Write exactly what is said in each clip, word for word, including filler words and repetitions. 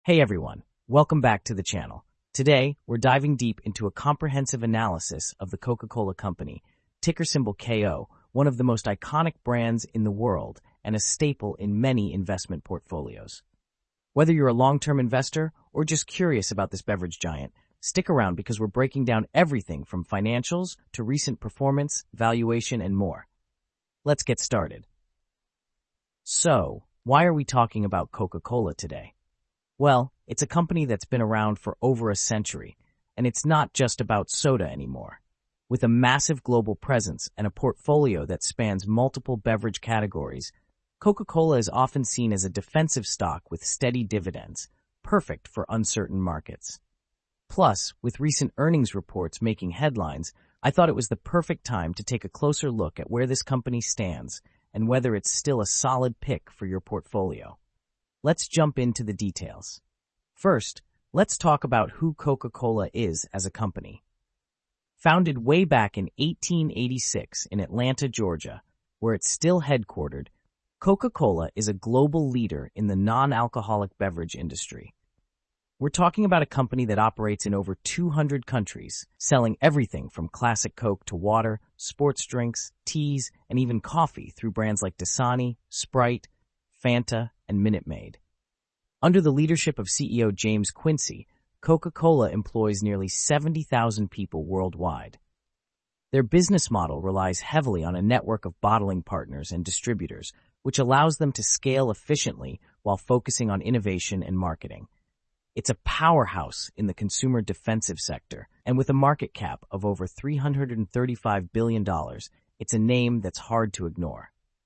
Hey everyone, welcome back to the channel. Today, we're diving deep into a comprehensive analysis of the Coca-Cola Company, ticker symbol K O, one of the most iconic brands in the world and a staple in many investment portfolios. Whether you're a long-term investor or just curious about this beverage giant, stick around because we're breaking down everything from financials to recent performance, valuation, and more. Let's get started. So, why are we talking about Coca-Cola today? Well, it's a company that's been around for over a century, and it's not just about soda anymore. With a massive global presence and a portfolio that spans multiple beverage categories, Coca-Cola is often seen as a defensive stock with steady dividends, perfect for uncertain markets. Plus, with recent earnings reports making headlines, I thought it was the perfect time to take a closer look at where this company stands and whether it's still a solid pick for your portfolio. Let's jump into the details. First, let's talk about who Coca-Cola is as a company. Founded way back in eighteen eighty-six in Atlanta, Georgia, where it's still headquartered, Coca-Cola is a global leader in the non-alcoholic beverage industry. We're talking about a company that operates in over two hundred countries, selling everything from classic Coke to water, sports drinks, teas, and even coffee through brands like Dasani, Sprite, Fanta, and Minute Maid. Under the leadership of C E O James Quincey, Coca-Cola employs nearly seventy thousand people worldwide. Their business model relies heavily on a network of bottling partners and distributors, which allows them to scale efficiently while focusing on innovation and marketing. It's a powerhouse in the consumer defensive sector, and with a market cap of over three hundred thirty-five billion dollars, it's a name that's hard to ignore.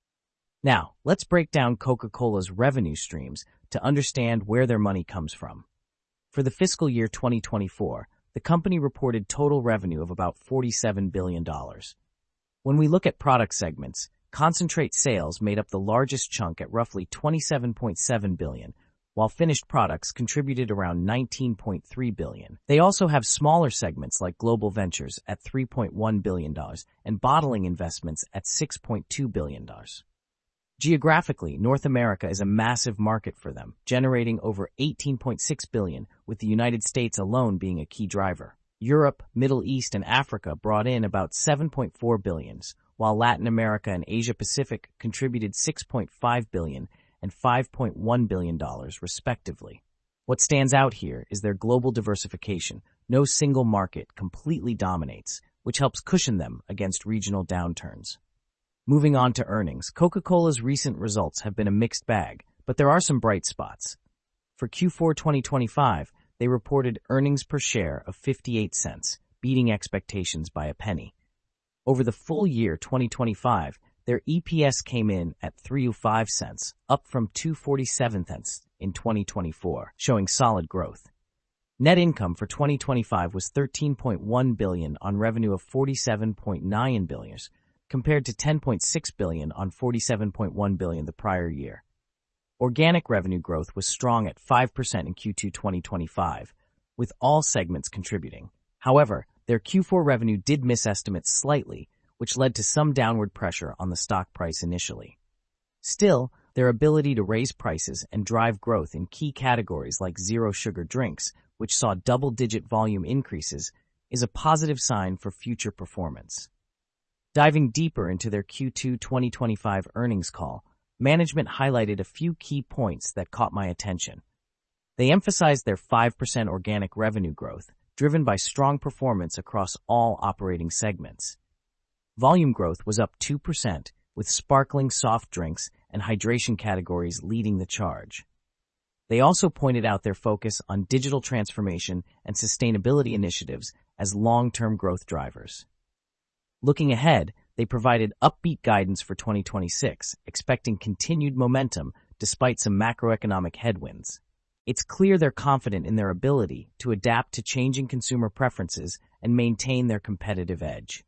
Now, let's break down Coca-Cola's revenue streams to understand where their money comes from. For the fiscal year twenty twenty-four, the company reported total revenue of about forty-seven billion dollars. When we look at product segments, concentrate sales made up the largest chunk at roughly twenty-seven point seven billion dollars, while finished products contributed around nineteen point three billion dollars. They also have smaller segments like Global Ventures at three point one billion dollars and bottling investments at six point two billion dollars. Geographically, North America is a massive market for them, generating over eighteen point six billion dollars, with the United States alone being a key driver. Europe, Middle East, and Africa brought in about seven point four billion dollars, while Latin America and Asia Pacific contributed six point five billion dollars and five point one billion dollars, respectively. What stands out here is their global diversification. No single market completely dominates, which helps cushion them against regional downturns. Moving on to earnings, Coca-Cola's recent results have been a mixed bag, but there are some bright spots. For Q four twenty twenty-five, they reported earnings per share of fifty-eight cents, beating expectations by a penny. Over the full year twenty twenty-five, their E P S came in at three point oh five cents, up from two dollars and forty-seven cents in twenty twenty-four, showing solid growth. Net income for twenty twenty-five was thirteen point one billion dollars on revenue of forty-seven point nine billion dollars, compared to ten point six billion dollars on forty-seven point one billion dollars the prior year. Organic revenue growth was strong at five percent in Q two twenty twenty-five, with all segments contributing. However, their Q four revenue did miss estimates slightly, which led to some downward pressure on the stock price initially. Still, their ability to raise prices and drive growth in key categories like zero-sugar drinks, which saw double-digit volume increases, is a positive sign for future performance. Diving deeper into their Q two twenty twenty-five earnings call, management highlighted a few key points that caught my attention. They emphasized their five percent organic revenue growth, driven by strong performance across all operating segments. Volume growth was up two percent, with sparkling soft drinks and hydration categories leading the charge. They also pointed out their focus on digital transformation and sustainability initiatives as long-term growth drivers. Looking ahead, they provided upbeat guidance for twenty twenty-six, expecting continued momentum despite some macroeconomic headwinds. It's clear they're confident in their ability to adapt to changing consumer preferences and maintain their competitive edge.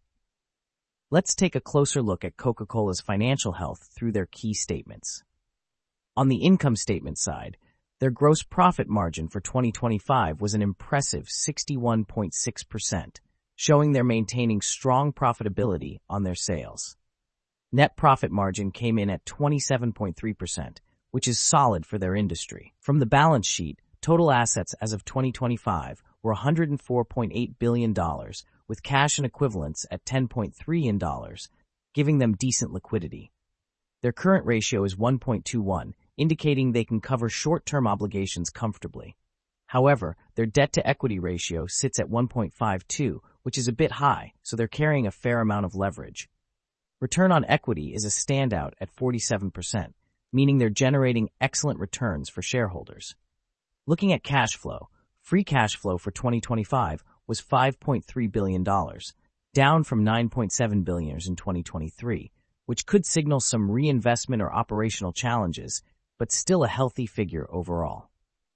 Let's take a closer look at Coca-Cola's financial health through their key statements. On the income statement side, their gross profit margin for twenty twenty-five was an impressive sixty-one point six percent, showing they're maintaining strong profitability on their sales. Net profit margin came in at twenty-seven point three percent, which is solid for their industry. From the balance sheet, total assets as of twenty twenty-five were one hundred four point eight billion dollars, with cash and equivalents at ten point three billion dollars, giving them decent liquidity. Their current ratio is one point two one, indicating they can cover short-term obligations comfortably. However, their debt-to-equity ratio sits at one point five two, which is a bit high, so they're carrying a fair amount of leverage. Return on equity is a standout at forty-seven percent, meaning they're generating excellent returns for shareholders. Looking at cash flow, free cash flow for twenty twenty-five was five point three billion dollars, down from nine point seven billion dollars in twenty twenty-three, which could signal some reinvestment or operational challenges, but still a healthy figure overall.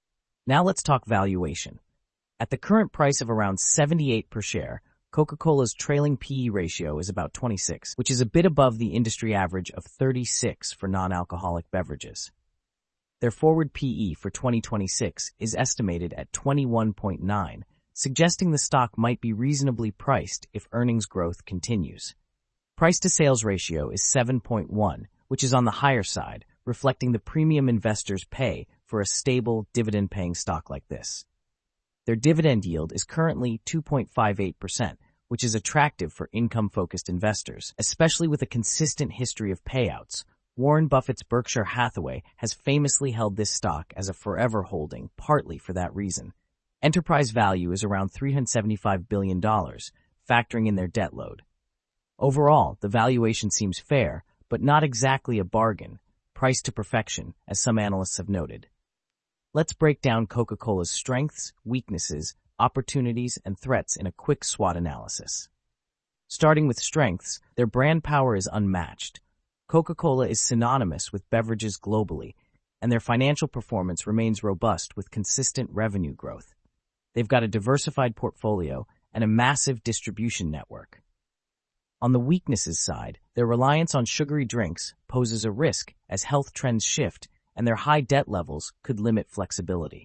Now let's talk valuation. At the current price of around seventy-eight per share, Coca-Cola's trailing P E ratio is about twenty-six, which is a bit above the industry average of thirty-six for non-alcoholic beverages. Their forward P E for twenty twenty-six is estimated at twenty-one point nine, suggesting the stock might be reasonably priced if earnings growth continues. Price-to-sales ratio is seven point one, which is on the higher side, reflecting the premium investors pay for a stable, dividend-paying stock like this. Their dividend yield is currently two point five eight percent, which is attractive for income-focused investors, especially with a consistent history of payouts. Warren Buffett's Berkshire Hathaway has famously held this stock as a forever holding, partly for that reason. Enterprise value is around three hundred seventy-five billion dollars, factoring in their debt load. Overall, the valuation seems fair, but not exactly a bargain, priced to perfection, as some analysts have noted. Let's break down Coca-Cola's strengths, weaknesses, opportunities, and threats in a quick SWOT analysis. Starting with strengths, their brand power is unmatched. Coca-Cola is synonymous with beverages globally, and their financial performance remains robust with consistent revenue growth. They've got a diversified portfolio and a massive distribution network. On the weaknesses side, their reliance on sugary drinks poses a risk as health trends shift, and their high debt levels could limit flexibility.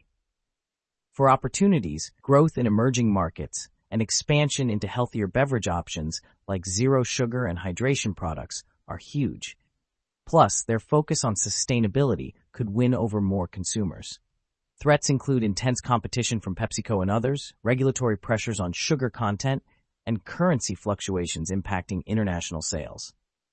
For opportunities, growth in emerging markets and expansion into healthier beverage options like zero sugar and hydration products are huge. Plus, their focus on sustainability could win over more consumers. Threats include intense competition from PepsiCo and others, regulatory pressures on sugar content, and currency fluctuations impacting international sales.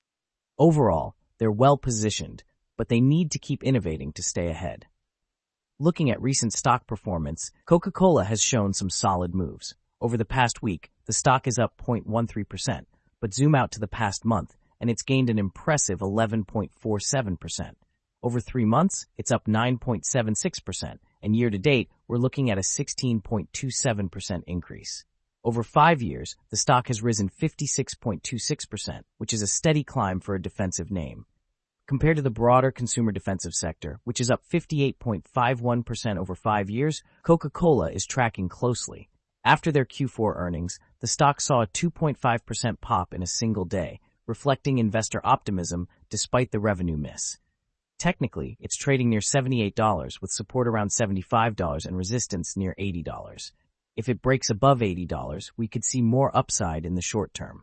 Overall, they're well-positioned, but they need to keep innovating to stay ahead. Looking at recent stock performance, Coca-Cola has shown some solid moves. Over the past week, the stock is up zero point one three percent, but zoom out to the past month, and it's gained an impressive eleven point four seven percent. Over three months, it's up nine point seven six percent, and year-to-date, we're looking at a sixteen point two seven percent increase. Over five years, the stock has risen fifty-six point two six percent, which is a steady climb for a defensive name. Compared to the broader consumer defensive sector, which is up fifty-eight point five one percent over five years, Coca-Cola is tracking closely. After their Q four earnings, the stock saw a two point five percent pop in a single day, reflecting investor optimism despite the revenue miss. Technically, it's trading near seventy-eight dollars with support around seventy-five dollars and resistance near eighty dollars. If it breaks above eighty dollars, we could see more upside in the short term.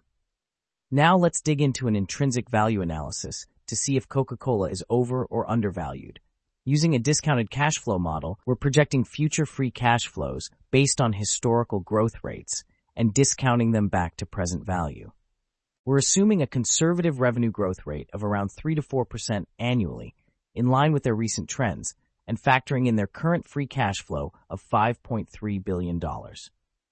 Now let's dig into an intrinsic value analysis to see if Coca-Cola is over or undervalued. Using a discounted cash flow model, we're projecting future free cash flows based on historical growth rates and discounting them back to present value. We're assuming a conservative revenue growth rate of around three to four percent annually, in line with their recent trends, and factoring in their current free cash flow of five point three billion dollars.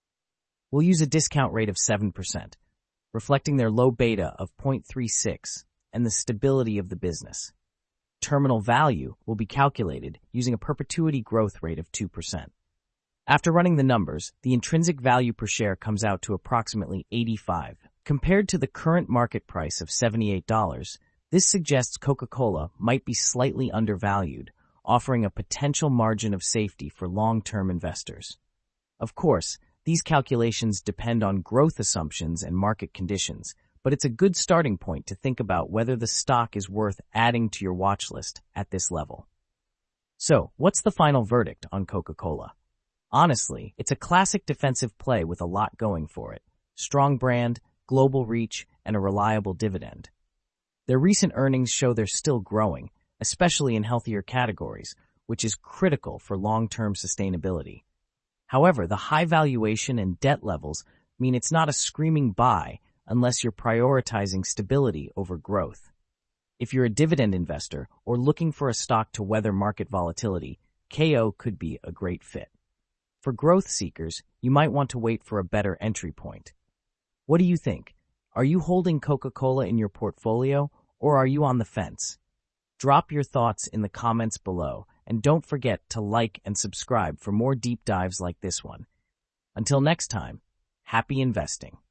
We'll use a discount rate of seven percent, reflecting their low beta of zero point three six and the stability of the business. Terminal value will be calculated using a perpetuity growth rate of two percent. After running the numbers, the intrinsic value per share comes out to approximately eighty-five. Compared to the current market price of seventy-eight dollars, this suggests Coca-Cola might be slightly undervalued, offering a potential margin of safety for long-term investors. Of course, these calculations depend on growth assumptions and market conditions, but it's a good starting point to think about whether the stock is worth adding to your watch list at this level. So, what's the final verdict on Coca-Cola? Honestly, it's a classic defensive play with a lot going for it. Strong brand, global reach, and a reliable dividend. Their recent earnings show they're still growing, especially in healthier categories, which is critical for long-term sustainability. However, the high valuation and debt levels mean it's not a screaming buy unless you're prioritizing stability over growth. If you're a dividend investor or looking for a stock to weather market volatility, K O could be a great fit. For growth seekers, you might want to wait for a better entry point. What do you think? Are you holding Coca-Cola in your portfolio, or are you on the fence? Drop your thoughts in the comments below, and don't forget to like and subscribe for more deep dives like this one. Until next time, happy investing.